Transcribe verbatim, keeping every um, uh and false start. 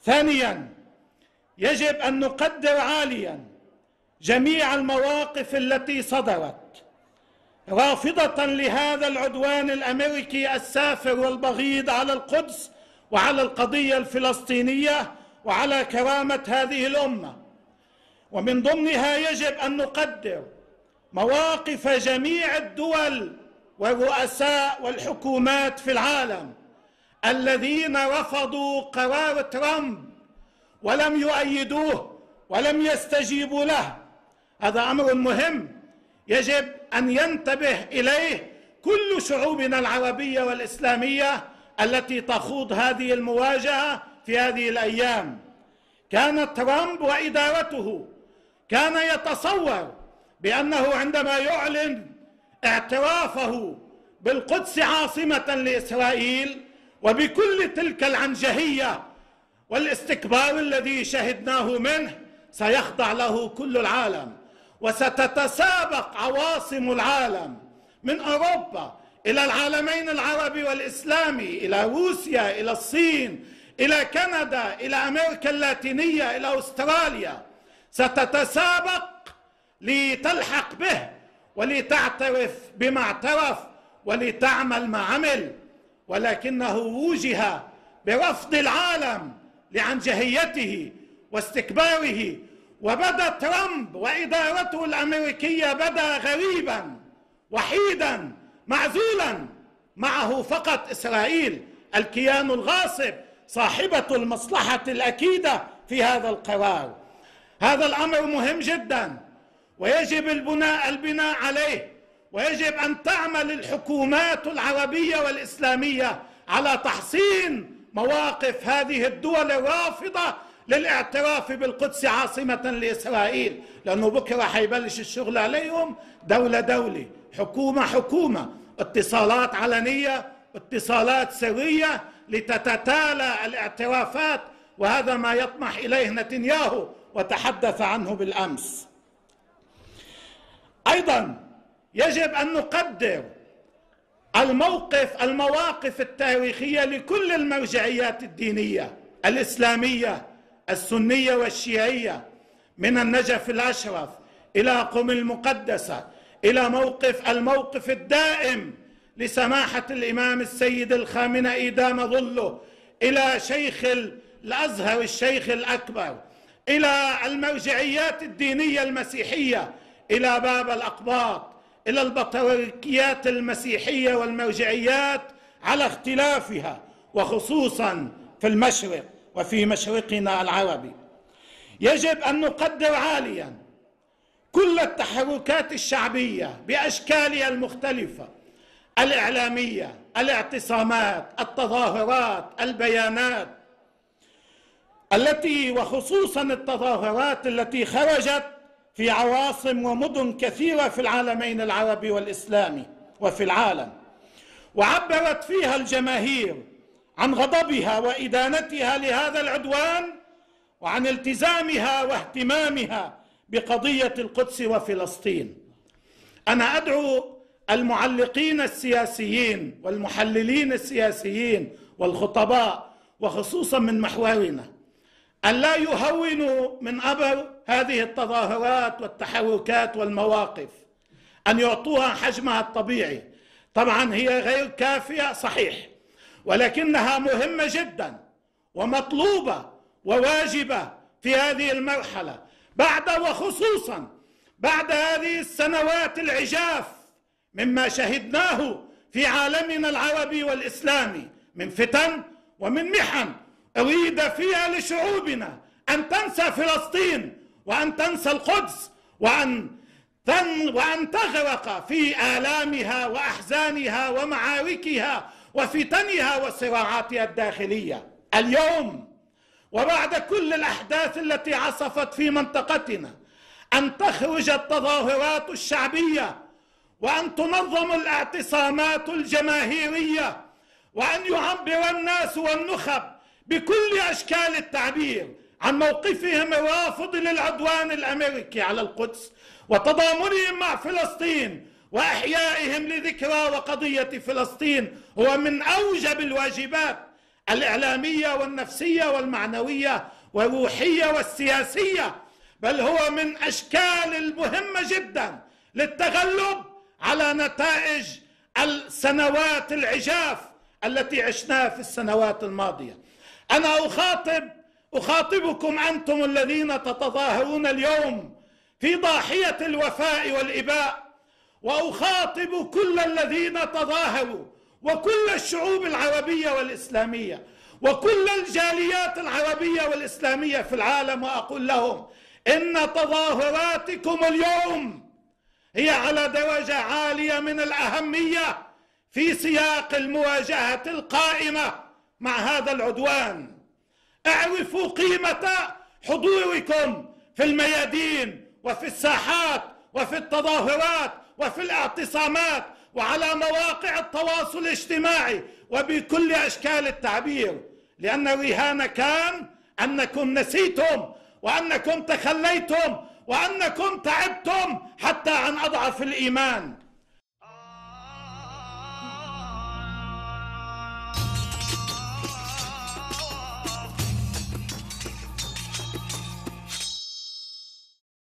ثانيا، يجب أن نقدر عاليا جميع المواقف التي صدرت رافضة لهذا العدوان الأمريكي السافر والبغيض على القدس وعلى القضية الفلسطينية وعلى كرامة هذه الأمة. ومن ضمنها يجب أن نقدر مواقف جميع الدول والرؤساء والحكومات في العالم الذين رفضوا قرار ترامب ولم يؤيدوه ولم يستجيبوا له. هذا أمر مهم يجب أن ينتبه إليه كل شعوبنا العربية والإسلامية التي تخوض هذه المواجهة في هذه الأيام. كان ترامب وإدارته كان يتصور بأنه عندما يعلن اعترافه بالقدس عاصمة لإسرائيل وبكل تلك العنجهية والاستكبار الذي شهدناه منه سيخضع له كل العالم، وستتسابق عواصم العالم من أوروبا إلى العالمين العربي والإسلامي، إلى روسيا، إلى الصين، إلى كندا، إلى أمريكا اللاتينية، إلى أستراليا، ستتسابق لتلحق به ولتعترف بما اعترف ولتعمل ما عمل. ولكنه وجه برفض العالم لعنجهيته واستكباره، وبدا ترامب وإدارته الأمريكية بدا غريبا وحيدا معزولا، معه فقط إسرائيل الكيان الغاصب صاحبة المصلحة الأكيدة في هذا القرار. هذا الأمر مهم جدا ويجب البناء البناء عليه، ويجب أن تعمل الحكومات العربية والإسلامية على تحصين مواقف هذه الدول الرافضة للاعتراف بالقدس عاصمة لإسرائيل، لأنه بكرة حيبلش الشغل عليهم دولة دولة، حكومة حكومة، اتصالات علنية، اتصالات سرية لتتتالى الاعترافات، وهذا ما يطمح إليه نتنياهو وتحدث عنه بالأمس. أيضا يجب أن نقدر الموقف المواقف التاريخية لكل المرجعيات الدينية الإسلامية السنية والشيعية، من النجف الأشرف إلى قم المقدسة، إلى موقف الموقف الدائم لسماحة الإمام السيد الخامنئي دام ظله، إلى شيخ الأزهر الشيخ الأكبر، إلى المرجعيات الدينية المسيحية، إلى باب الأقباط، إلى البطريركيات المسيحية والمرجعيات على اختلافها، وخصوصا في المشرق وفي مشرقنا العربي. يجب أن نقدر عاليا كل التحركات الشعبية بأشكالها المختلفة، الإعلامية، الاعتصامات، التظاهرات، البيانات التي وخصوصا التظاهرات التي خرجت في عواصم ومدن كثيرة في العالمين العربي والإسلامي وفي العالم، وعبرت فيها الجماهير عن غضبها وإدانتها لهذا العدوان وعن التزامها واهتمامها بقضية القدس وفلسطين. أنا أدعو المعلقين السياسيين والمحللين السياسيين والخطباء وخصوصا من محورنا أن لا يهونوا من أمر هذه التظاهرات والتحركات والمواقف، أن يعطوها حجمها الطبيعي. طبعا هي غير كافية صحيح، ولكنها مهمة جدا ومطلوبة وواجبة في هذه المرحلة، بعد وخصوصا بعد هذه السنوات العجاف مما شهدناه في عالمنا العربي والإسلامي من فتن ومن محن أريد فيها لشعوبنا أن تنسى فلسطين وأن تنسى القدس وأن تن وأن تغرق في آلامها وأحزانها ومعاركها وفتنها وصراعاتها الداخلية. اليوم وبعد كل الأحداث التي عصفت في منطقتنا أن تخرج التظاهرات الشعبية وأن تنظم الاعتصامات الجماهيرية وأن يعبر الناس والنخب بكل أشكال التعبير عن موقفهم الرافض للعدوان الأمريكي على القدس وتضامنهم مع فلسطين وإحيائهم لذكرى وقضية فلسطين هو من أوجب الواجبات الإعلامية والنفسية والمعنوية والروحية والسياسية، بل هو من أشكال المهمة جدا للتغلب على نتائج السنوات العجاف التي عشناها في السنوات الماضية. أنا أخاطب أخاطبكم أنتم الذين تتظاهرون اليوم في ضاحية الوفاء والإباء، وأخاطب كل الذين تظاهروا وكل الشعوب العربية والإسلامية وكل الجاليات العربية والإسلامية في العالم، وأقول لهم إن تظاهراتكم اليوم هي على درجة عالية من الأهمية في سياق المواجهة القائمة مع هذا العدوان. اعرفوا قيمة حضوركم في الميادين وفي الساحات وفي التظاهرات وفي الاعتصامات وعلى مواقع التواصل الاجتماعي وبكل أشكال التعبير، لأن الرهان كان أنكم نسيتم وأنكم تخليتم وأنكم تعبتم حتى عن أضعف الإيمان.